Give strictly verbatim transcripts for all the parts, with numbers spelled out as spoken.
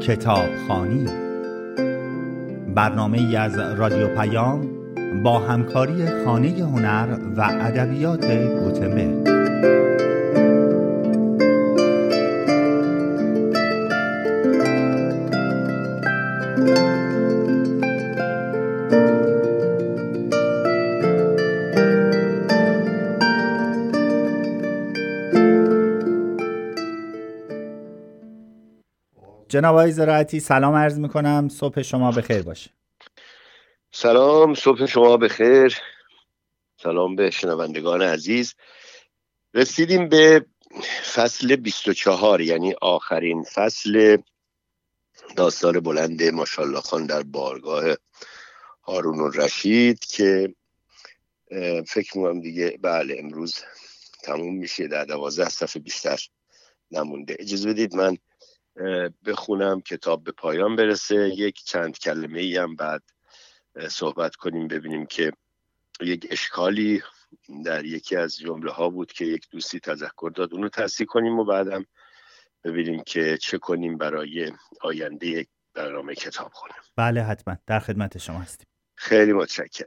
کتابخوانی، برنامه‌ای از رادیو پیام با همکاری خانه هنر و ادبیات گوتنبرگ. جناب آقای زراعتی سلام عرض میکنم، صبح شما بخیر باشه. سلام، صبح شما بخیر. سلام به شنوندگان عزیز. رسیدیم به فصل بیست و چهار، یعنی آخرین فصل داستان بلند ماشاءالله خان در بارگاه هارون الرشید که فکر میکنم دیگه بله امروز تموم میشه، در دوازده صفحه بیشتر نمونده. اجازه بدید من بخونم کتاب به پایان برسه، یک چند کلمه ای هم بعد صحبت کنیم، ببینیم که یک اشکالی در یکی از جمله ها بود که یک دوستی تذکر داد، اونو تصحیح کنیم و بعدم ببینیم که چه کنیم برای آینده یک برنامه کتاب خونه. بله حتما، در خدمت شما هستیم. خیلی متشکرم.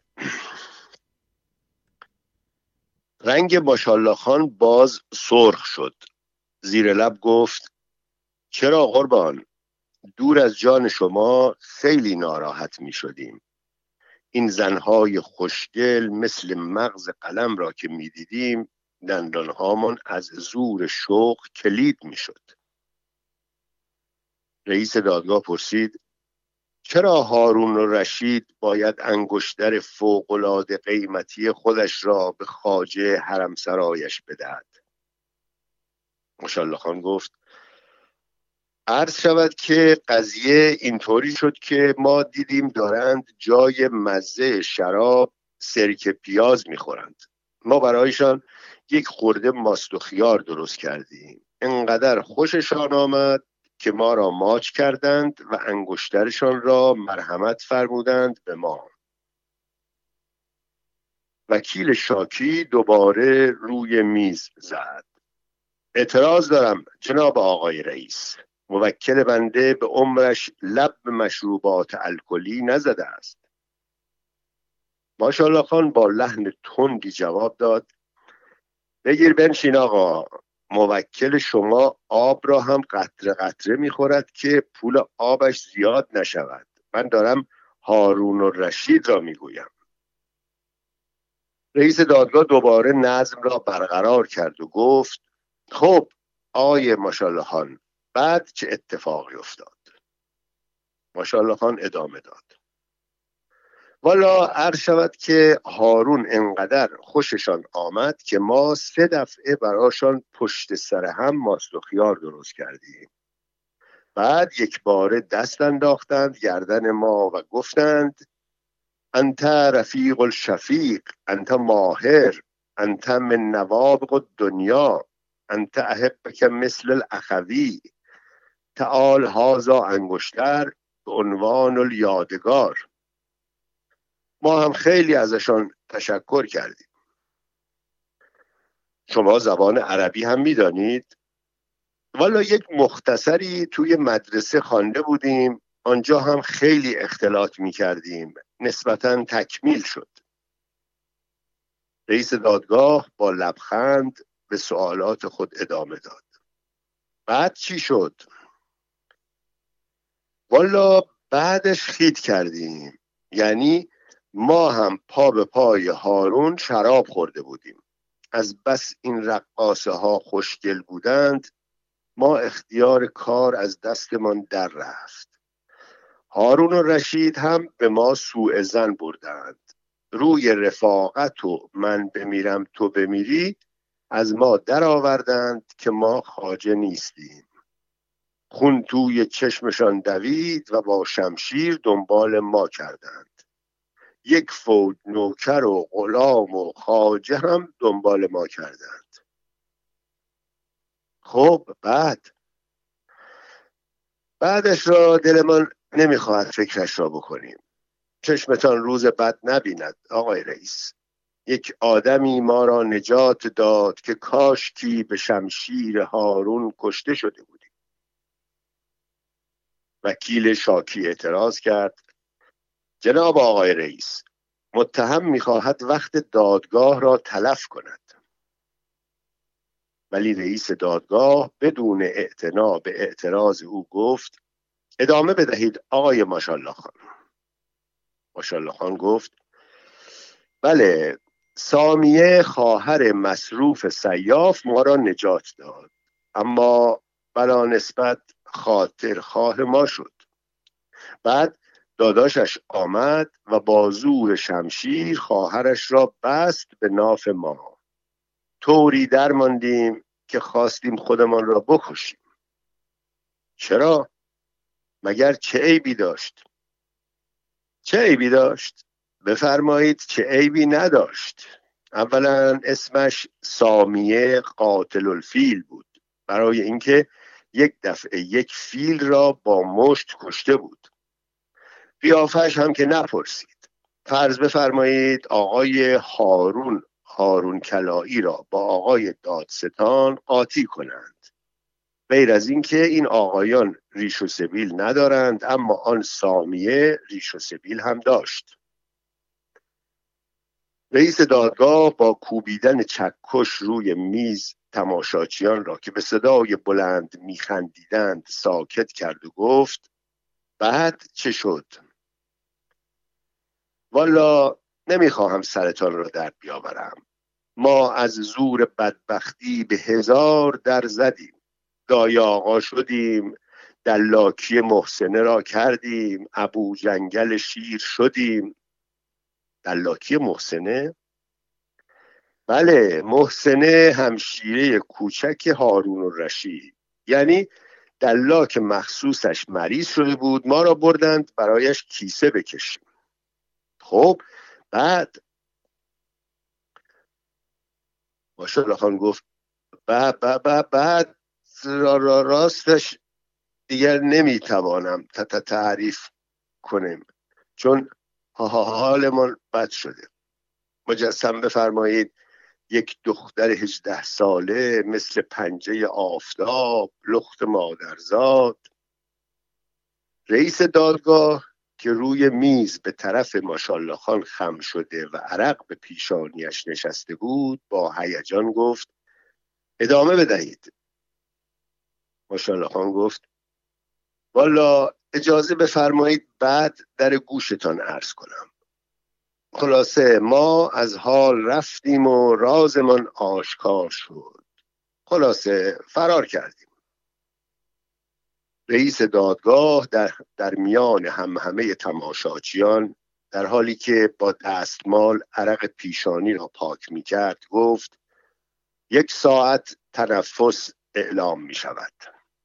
رنگ ماشاءالله خان باز سرخ شد. زیر لب گفت چرا قربان؟ دور از جان شما خیلی ناراحت می شدیم. این زنهای خوشگل مثل مغز قلم را که می دیدیم دندانهامان از زور شوق کلید می شد. رئیس دادگاه پرسید چرا هارون الرشید باید انگشتر فوق‌العاده قیمتی خودش را به خواجه حرمسرایش بدهد؟ ماشاءالله خان گفت عرض شود که قضیه اینطوری شد که ما دیدیم دارند جای مزه شراب سرکه پیاز میخورند. ما برایشان یک خورده ماست و خیار درست کردیم. انقدر خوششان آمد که ما را ماچ کردند و انگشترشان را مرحمت فرمودند به ما. وکیل شاکی دوباره روی میز زد. اعتراض دارم جناب آقای رئیس. موکل بنده به عمرش لب به مشروبات الکلی نزده است. ماشاءالله خان با لحن تندی جواب داد بگیر بنشین آقا، موکل شما آب را هم قطره قطره میخورد که پول آبش زیاد نشود. من دارم هارون الرشید را میگویم. رئیس دادگاه دوباره نظم را برقرار کرد و گفت خب آقای ماشاءالله خان، بعد چه اتفاقی افتاد؟ ماشاءالله خان ادامه داد والا عرض شود که هارون انقدر خوششان آمد که ما سه دفعه براشان پشت سر هم ماست و خیار درست کردیم. بعد یک باره دست انداختند گردن ما و گفتند انت رفیق الشفیق، انت ماهر، انت من نوابغ الدنیا، انت احبک مثل الاخوی، تعال هازا انگشتر به عنوان الیادگار. ما هم خیلی ازشان تشکر کردیم. شما زبان عربی هم میدانید؟ والا یک مختصری توی مدرسه خوانده بودیم، آنجا هم خیلی اختلاط میکردیم، نسبتاً تکمیل شد. رئیس دادگاه با لبخند به سوالات خود ادامه داد. بعد چی شد؟ والا بعدش خیت کردیم، یعنی ما هم پا به پای هارون شراب خورده بودیم. از بس این رقاصه ها خوشگل بودند ما اختیار کار از دستمان در رفت. هارون الرشید هم به ما سوء ظن بردند. روی رفاقت و من بمیرم تو بمیری از ما در آوردند که ما خواجه نیستیم. خون توی چشمشان دوید و با شمشیر دنبال ما کردند. یک فوج نوکر و غلام و خواجه هم دنبال ما کردند. خب بعد بعدش را دلمان نمیخواهد فکرش را بکنیم. چشمتان روز بد نبیند آقای رئیس. یک آدمی ما را نجات داد که کاشکی به شمشیر هارون کشته شده بودیم. وکیل شاکی اعتراض کرد: جناب آقای رئیس، متهم می‌خواهد وقت دادگاه را تلف کند. ولی رئیس دادگاه بدون اعتنا به اعتراض او گفت: ادامه بدهید آقای ماشاءالله خان. ماشاءالله خان گفت: بله، سامیه خواهر مصروف سیاف ما را نجات داد، اما بلا نسبت خاطر خواه ما شد. بعد داداشش آمد و با زور شمشیر خواهرش را بست به ناف ما. طوری درماندیم که خواستیم خودمان را بکشیم. چرا؟ مگر چه عیبی داشت؟ چه عیبی داشت؟ بفرمایید چه عیبی نداشت. اولا اسمش سامیه قاتل الفیل بود، برای اینکه یک دفعه یک فیل را با مشت کشته بود. قیافش هم که نپرسید. فرض بفرمایید آقای هارون هارون کلایی را با آقای دادستان قاطی کنند. غیر از این که این آقایان ریش و سبیل ندارند، اما آن سامیه ریش و سبیل هم داشت. رئیس دادگاه با کوبیدن چکش روی میز تماشاچیان را که به صدای بلند میخندیدند ساکت کرد و گفت: بعد چه شد؟ والا نمیخواهم سرتان را در بیاورم. ما از زور بدبختی به هزار در زدیم. دای آقا شدیم، دلاکی محسنه را کردیم، ابو جنگل شیر شدیم. دلاکی محسنه؟ بله، محسنه همشیره کوچک هارون الرشید. یعنی دلاک مخصوصش مریض شده بود، ما را بردند برایش کیسه بکشیم. خب بعد ماشاءالله خان گفت: بعد بعد بعد را را راستش دیگر نمیتوانم تعریف کنیم، چون حالمان بد شده. مجسم بفرمایید یک دختر هجده ساله مثل پنجه آفتاب، لخت مادرزاد. رئیس دادگاه که روی میز به طرف ماشاءالله خان خم شده و عرق به پیشانیش نشسته بود با هیجان گفت: ادامه بدهید. ماشاءالله خان گفت: والا اجازه بفرمایید بعد در گوشتان عرض کنم. خلاصه ما از حال رفتیم و رازمان آشکار شد. خلاصه فرار کردیم. رئیس دادگاه در, در میان هم همه تماشاچیان در حالی که با دستمال عرق پیشانی را پاک می کرد گفت: یک ساعت تنفس اعلام می شود.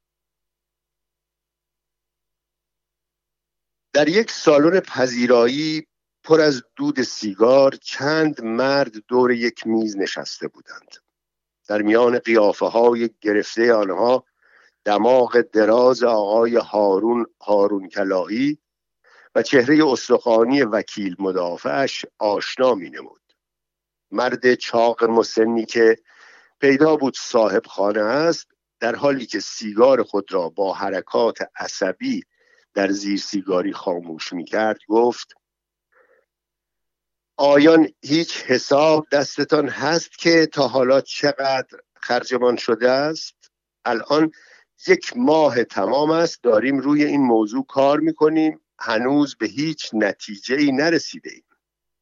در یک سالن پذیرایی پر از دود سیگار چند مرد دور یک میز نشسته بودند. در میان قیافه های گرفته آنها دماغ دراز آقای هارون هارون کلایی و چهره استخوانی وکیل مدافعش آشنا می نمود. مرد چاق مسنی که پیدا بود صاحب خانه است، در حالی که سیگار خود را با حرکات عصبی در زیر سیگاری خاموش می کرد گفت: آیان هیچ حساب دستتان هست که تا حالا چقدر خرجمان شده است؟ الان یک ماه تمام است داریم روی این موضوع کار میکنیم، هنوز به هیچ نتیجه ای نرسیده ایم.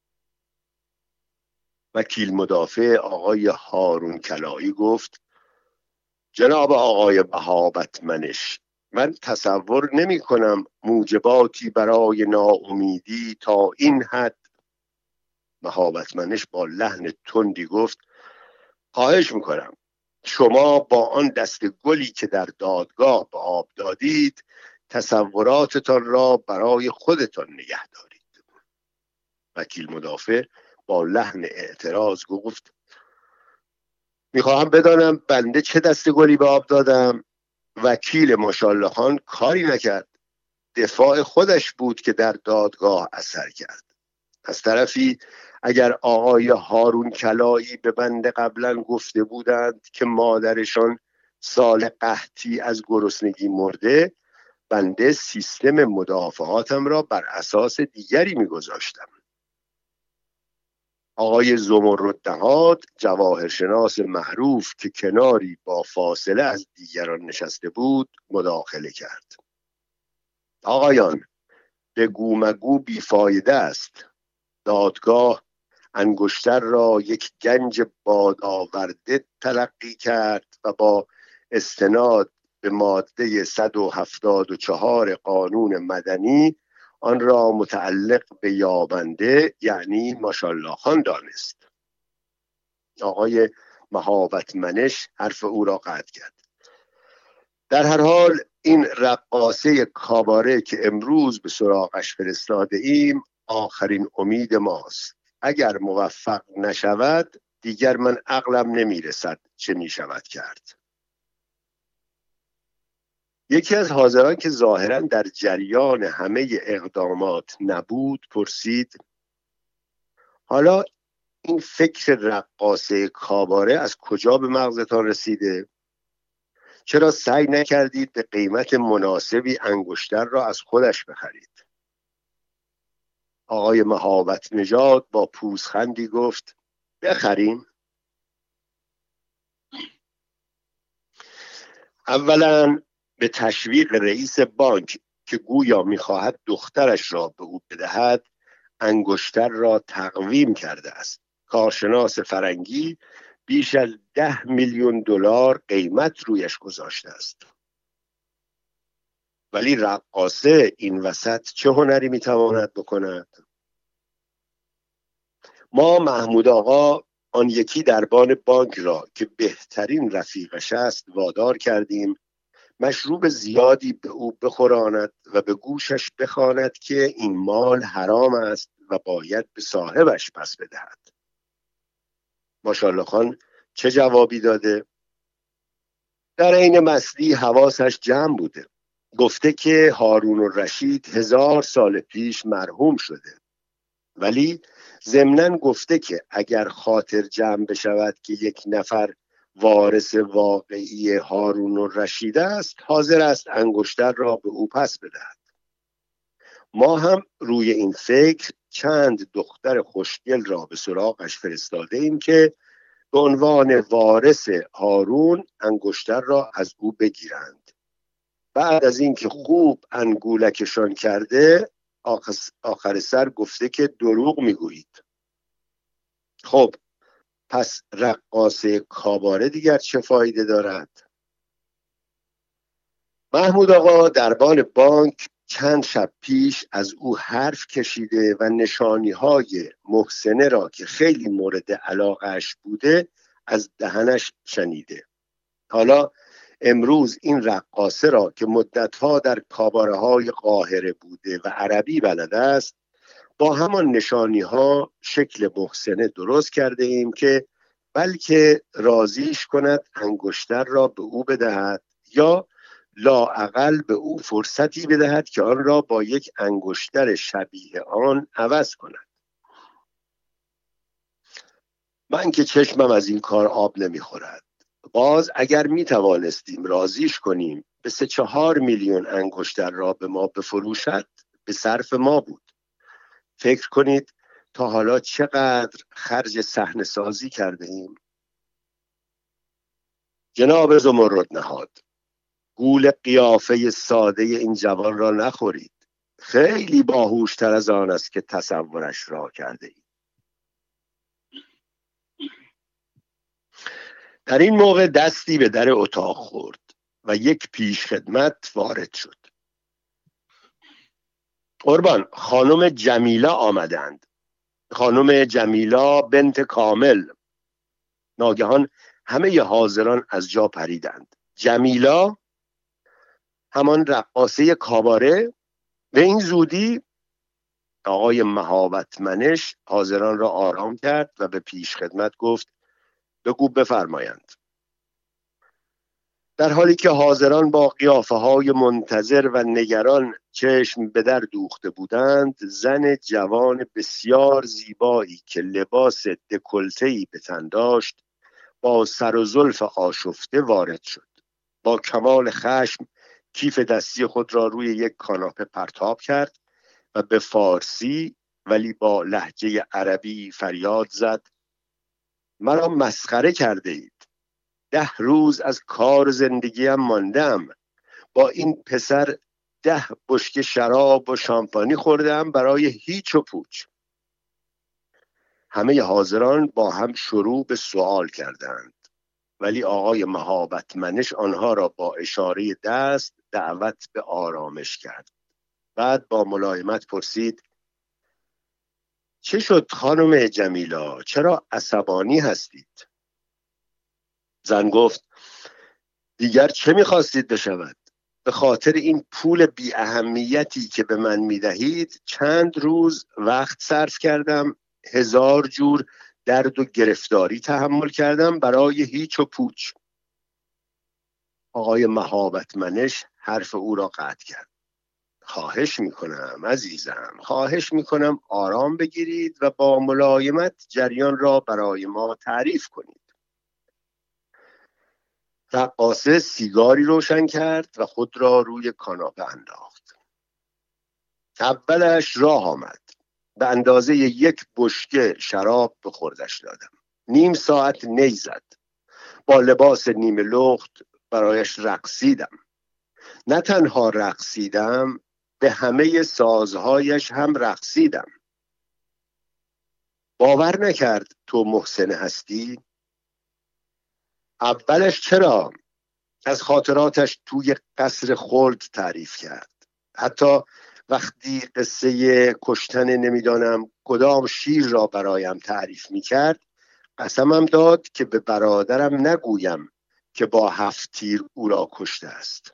وکیل مدافع آقای هارون کلایی گفت: جناب آقای وهابت منش، من تصور نمی کنم موجباتی برای ناامیدی تا این حد. وهابت منش با لحن تندی گفت: خواهش میکنم شما با آن دست گلی که در دادگاه به آب دادید تصوراتتان را برای خودتان نگه دارید. وکیل مدافع با لحن اعتراض گفت: میخواهم بدانم بنده چه دست گلی به آب دادم؟ وکیل ماشاءالله خان کاری نکرد، دفاع خودش بود که در دادگاه اثر کرد. از طرفی اگر آقای هارون کلایی به بنده قبلا گفته بودند که مادرشان سال قحطی از گرسنگی مرده، بنده سیستم مدافعاتم را بر اساس دیگری میگذاشتم. آقای زمردنهاد، جواهرشناس معروف که کناری با فاصله از دیگران نشسته بود، مداخله کرد. آقایان، بگو مگو بیفایده است. دادگاه انگشتر را یک گنج بادآورده تلقی کرد و با استناد به ماده صد و هفتاد و چهار قانون مدنی آن را متعلق به یابنده یعنی ماشاءالله خان دانست. آقای مهابت منش حرف او را قطع کرد. در هر حال این رقاصه کاباره که امروز به سراغش فرستاده ایم آخرین امید ماست. اگر موفق نشود دیگر من عقلم نمیرسد چه میشود کرد. یکی از حاضران که ظاهراً در جریان همه اقدامات نبود پرسید: حالا این فکر رقاصه کاباره از کجا به مغزتان رسیده؟ چرا سعی نکردید به قیمت مناسبی انگشتر را از خودش بخرید؟ آقای مهابت نژاد با پوزخندی گفت: بخریم؟ اولا به تشویق رئیس بانک که گویا میخواهد دخترش را به او بدهد انگشتر را تقویم کرده است. کارشناس فرنگی بیش از ده میلیون دلار قیمت رویش گذاشته است. ولی رقاصه این وسط چه هنری میتواند بکند؟ ما محمود آقا آن یکی دربان بانک را که بهترین رفیقش است وادار کردیم مشروب زیادی به او بخوراند و به گوشش بخواند که این مال حرام است و باید به صاحبش پس بدهد. ماشاءالله خان چه جوابی داده؟ در عین مستی حواسش جمع بوده. گفته که هارون الرشید هزار سال پیش مرحوم شده، ولی ضمناً گفته که اگر خاطر جمع بشود که یک نفر وارث واقعی هارون الرشید است حاضر است انگشتر را به او پس بدهد. ما هم روی این فکر چند دختر خوشگل را به سراغش فرستاده ایم که به عنوان وارث هارون انگشتر را از او بگیرند. بعد از اینکه خوب انگولکشان کرده آخر سر گفته که دروغ میگویید. خب پس رقاصه کاباره دیگر چه فایده دارد؟ محمود آقا دربان بانک چند شب پیش از او حرف کشیده و نشانی های محسنه را که خیلی مورد علاقهش بوده از دهنش شنیده. حالا امروز این رقاصه را که مدتها در کاباره های قاهره بوده و عربی بلد است با همان نشانی ها شکل محسنه درست کرده ایم که بلکه راضیش کند انگشتر را به او بدهد یا لااقل به او فرصتی بدهد که آن را با یک انگشتر شبیه آن عوض کند. من که چشمم از این کار آب نمیخورد. باز اگر می توانستیم راضیش کنیم به سه چهار میلیون انگشتر را به ما بفروشد به صرف ما بود. فکر کنید تا حالا چقدر خرج صحنه سازی کرده ایم. جناب زمردنهاد، گول قیافه ساده این جوان را نخورید. خیلی باهوشتر از آن است که تصورش را کرده اید. در این موقع دستی به در اتاق خورد و یک پیش خدمت وارد شد. قربان، خانم جمیله آمدند. خانم جمیله بنت کامل. ناگهان همه حاضران از جا پریدند. جمیله همان رقاصه کاباره؟ به این زودی؟ آقای مهابت منش حاضران را آرام کرد و به پیش خدمت گفت بگو بفرمایند. در حالی که حاضران با قیافه های منتظر و نگران چشم به در دوخته بودند، زن جوان بسیار زیبایی که لباس دکلته‌ای به تن داشت با سر و زلف آشفته وارد شد. با کمال خشم کیف دستی خود را روی یک کاناپه پرتاب کرد و به فارسی ولی با لهجه عربی فریاد زد: مرا مسخره کرده اید. ده روز از کار زندگیم ماندم. با این پسر ده بشکه شراب و شامپانی خوردم برای هیچ و پوچ. همه حاضران با هم شروع به سوال کردند، ولی آقای مهابتمنش آنها را با اشاره دست دعوت به آرامش کرد. بعد با ملایمت پرسید: چه شد خانم جمیلا؟ چرا عصبانی هستید؟ زن گفت: دیگر چه می‌خواستید بشود؟ به خاطر این پول بی اهمیتی که به من می‌دهید چند روز وقت صرف کردم، هزار جور درد و گرفتاری تحمل کردم برای هیچ و پوچ. آقای مهابتمنش حرف او را قطع کرد. خواهش میکنم عزیزم، خواهش میکنم آرام بگیرید و با ملایمت جریان را برای ما تعریف کنید. رقاصه سیگاری روشن کرد و خود را روی کاناپه انداخت. اولش راه آمد. به اندازه یک بشکه شراب به خوردش دادم. نیم ساعت نی زد. با لباس نیمه لخت برایش رقصیدم. نه تنها رقصیدم، به همه سازهایش هم رقصیدم. باور نکرد تو محسن هستی؟ اولش چرا؟ از خاطراتش توی قصر خلد تعریف کرد. حتی وقتی قصه کشتن نمیدانم کدام شیر را برایم تعریف میکرد، قسمم داد که به برادرم نگویم که با هفت تیر او را کشته است.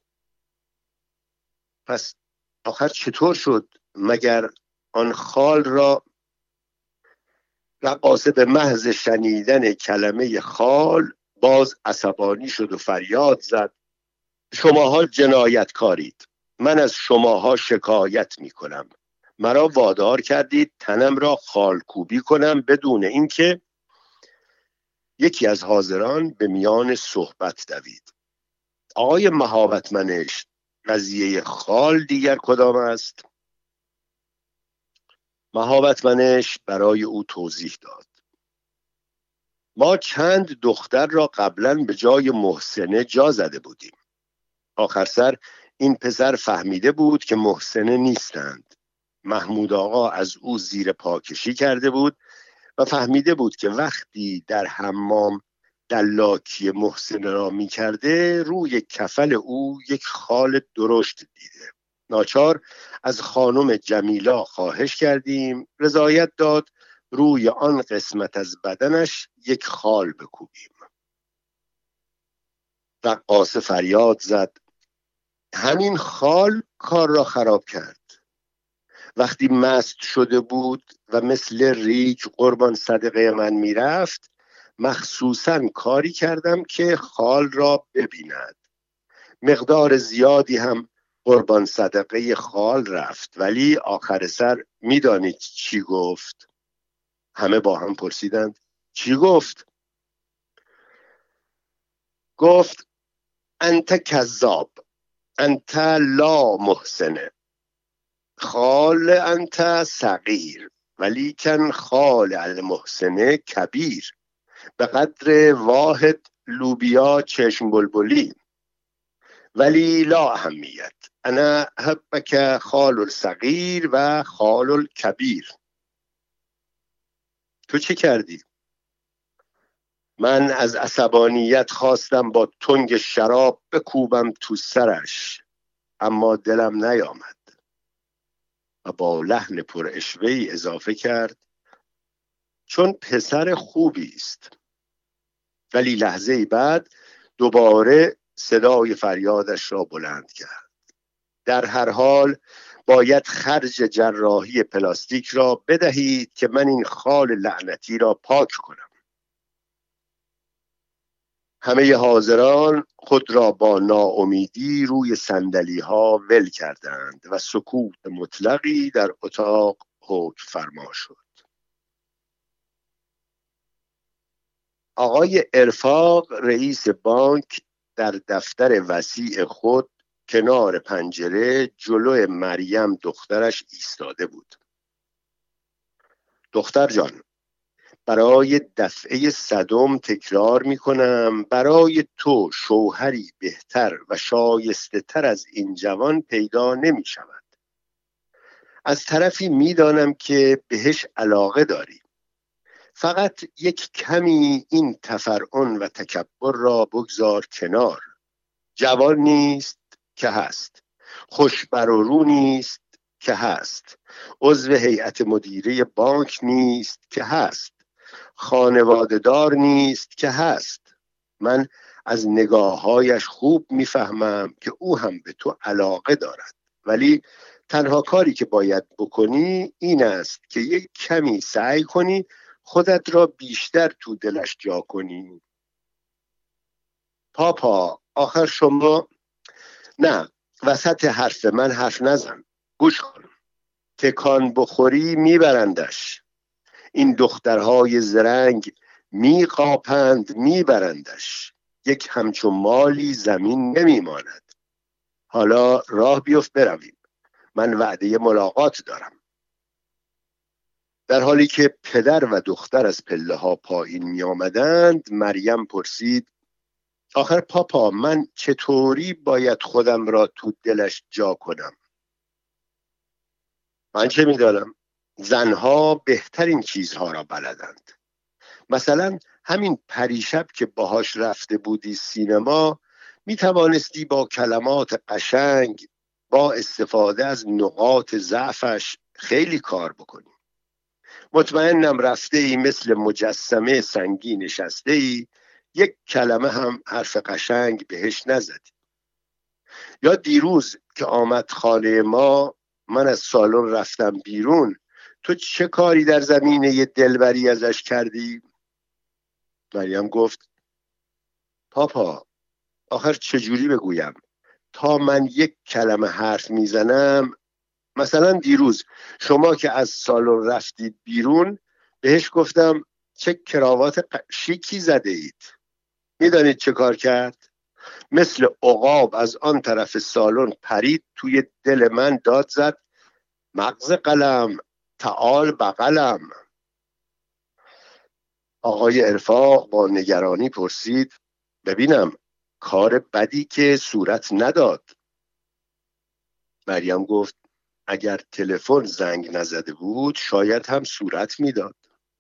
پس آخر چطور شد؟ مگر آن خال را؟ رقاصه به محض شنیدن کلمه خال باز عصبانی شد و فریاد زد: شماها جنایتکارید. من از شماها شکایت می کنم. مرا وادار کردید تنم را خالکوبی کنم بدون اینکه. یکی از حاضران به میان صحبت دوید: آقای مهابتمنش، قضیه خال دیگر کدام است؟ مهابتمنش برای او توضیح داد: ما چند دختر را قبلا به جای محسنه جا زده بودیم. آخر سر این پسر فهمیده بود که محسنه نیستند. محمود آقا از او زیر پا کشی کرده بود و فهمیده بود که وقتی در حمام دلاکی محسنه را می کرده روی کفل او یک خال درشت دیده. ناچار از خانم جمیلا خواهش کردیم رضایت داد روی آن قسمت از بدنش یک خال بکوبیم. رقاصه فریاد زد: همین خال کار را خراب کرد. وقتی مست شده بود و مثل ریگ قربان صدقه من میرفت، مخصوصاً کاری کردم که خال را ببیند. مقدار زیادی هم قربان صدقه خال رفت، ولی آخر سر میدانید چی گفت؟ همه با هم پرسیدند: چی گفت؟ گفت: انت کذاب، انت لا محسنه، خال انت صغیر ولیکن خال المحسنه کبیر، به قدر واحد لوبیا چشم بلبلی، ولی لا اهمیت، انا حبک خال الصغیر و خال الکبیر. تو چه کردی؟ من از عصبانیت خواستم با تنگ شراب بکوبم تو سرش، اما دلم نیامد و با لحن پر اشوه‌ای اضافه کرد: چون پسر خوبی است. ولی لحظه بعد دوباره صدای فریادش را بلند کرد: در هر حال باید خرج جراحی پلاستیک را بدهید که من این خال لعنتی را پاک کنم. همه حاضران خود را با ناامیدی روی صندلی ها ول کردند و سکوت مطلقی در اتاق حکم فرما شد. آقای ارفاق رئیس بانک در دفتر وسیع خود کنار پنجره جلوی مریم دخترش ایستاده بود. دختر جان، برای دفعه صدم تکرار می کنم، برای تو شوهری بهتر و شایسته تر از این جوان پیدا نمی شود. از طرفی می دانم که بهش علاقه داری. فقط یک کمی این تفرعن و تکبر را بگذار کنار. جوان نیست که هست، خوشبر و رو نیست که هست، عضو هیئت مدیره بانک نیست که هست، خانواده دار نیست که هست. من از نگاههایش خوب میفهمم که او هم به تو علاقه دارد، ولی تنها کاری که باید بکنی این است که یک کمی سعی کنی خودت را بیشتر تو دلش جا کنی. پاپا، آخر شما... نه، وسط حرف من حرف نزن، گوش کن. تکان بخوری میبرندش. این دخترهای زرنگ میقاپند میبرندش. یک همچون مالی زمین نمیماند. حالا راه بیفت برویم، من وعده ملاقات دارم. در حالی که پدر و دختر از پله ها پایین می آمدند، مریم پرسید: آخر پاپا، من چطوری باید خودم را تو دلش جا کنم؟ من چه می دانم؟ زنها بهترین چیزها را بلدند. مثلا همین پریشب که باهاش رفته بودی سینما، می توانستی با کلمات قشنگ، با استفاده از نقاط ضعفش خیلی کار بکنی. مطمئنم رفته ای مثل مجسمه سنگی نشسته ای، یک کلمه هم حرف قشنگ بهش نزدی. یا دیروز که آمد خانه ما، من از سالن رفتم بیرون، تو چه کاری در زمینه دلبری ازش کردی؟ مریم گفت: پاپا، آخر چجوری بگویم؟ تا من یک کلمه حرف میزنم، مثلا دیروز شما که از سالن رفتید بیرون، بهش گفتم چه کراوات شیکی زده اید. میدانید چه کار کرد؟ مثل عقاب از آن طرف سالن پرید توی دل من، داد زد: مغز قلم، تعال بغلم. آقای ارفاق با نگرانی پرسید: ببینم کار بدی که صورت نداد. مریم گفت: اگر تلفن زنگ نزده بود شاید هم صورت میداد.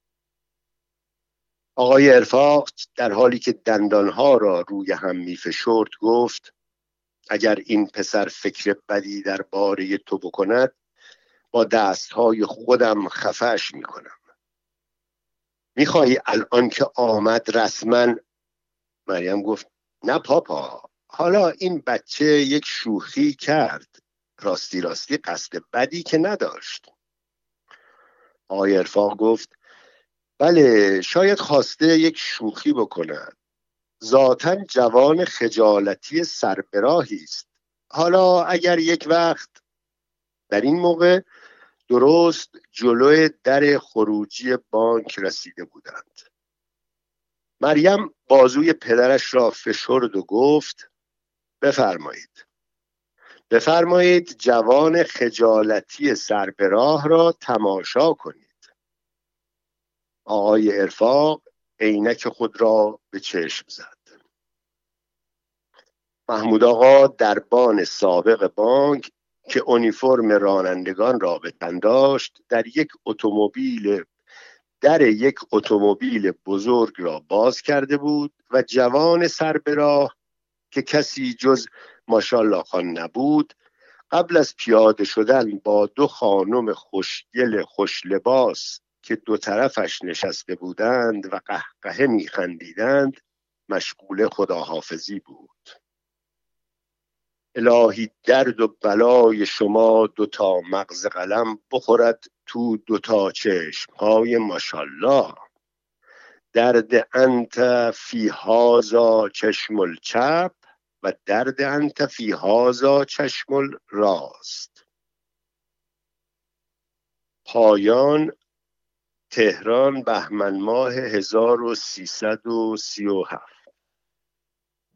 آقای ارفاق در حالی که دندانها را روی هم میفشرد گفت: اگر این پسر فکر بدی در باره تو بکند، با دستهای خودم خفه‌اش میکنم. میخواهی الان که آمد رسما؟ مریم گفت: نه پاپا، حالا این بچه یک شوخی کرد، راستی راستی قصد بدی که نداشت. آقای ارفاق گفت: بله، شاید خواسته یک شوخی بکند. ذاتاً جوان خجالتی سربراهی است. حالا اگر یک وقت... در این موقع درست جلوی در خروجی بانک رسیده بودند. مریم بازوی پدرش را فشرد و گفت: بفرمایید. بفرمایید جوان خجالتی سربراه را تماشا کنید. آقای ارفاق عینک خود را به چشم زد. محمود آقا دربان سابق بانک که اونیفرم رانندگان را به تن داشت، در یک اتومبیل در یک اتومبیل بزرگ را باز کرده بود و جوان سربراه که کسی جز ماشاءالله خان نبود، قبل از پیاده شدن با دو خانم خوشگل خوش لباس که دو طرفش نشسته بودند و قهقه می خندیدند مشغول خداحافظی بود. الهی درد و بلای شما دوتا مغز قلم بخورد تو دوتا چشم های ماشاءالله. درد انت فی هازا چشم الچپ و درد انت فی هازا چشم الراست. پایان: تهران، بهمن ماه هزار و سیصد و سی و هفت.